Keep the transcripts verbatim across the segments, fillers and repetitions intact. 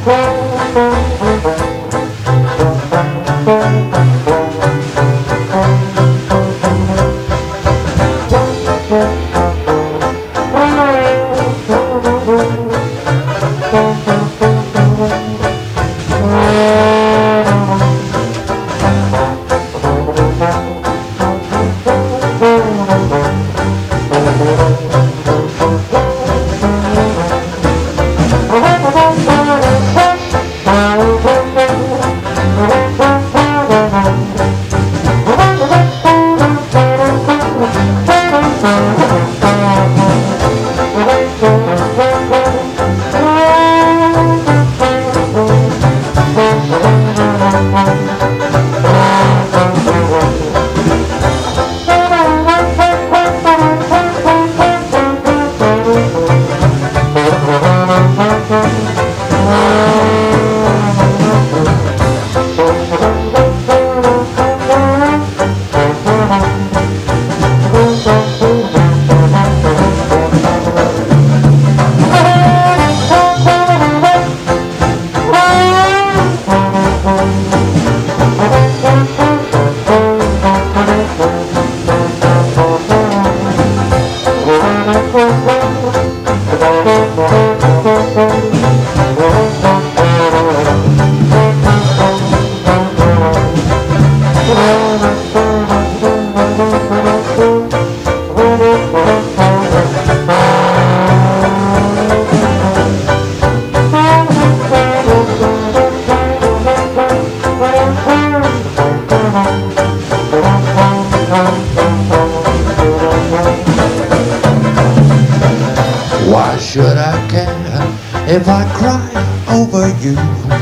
Why should I care if I cry over you,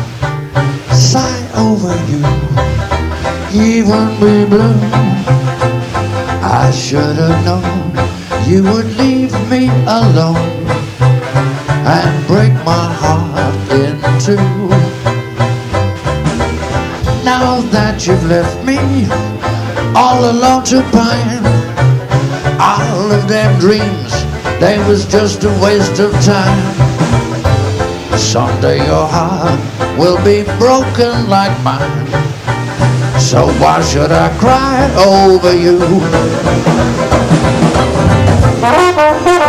sigh over you, even be blue? I should have known you would leave me alone and break my heart in two. Now that you've left me all alone to pine, all of them dreams, they was just a waste of time. Someday your heart will be broken like mine, so why should I cry over you?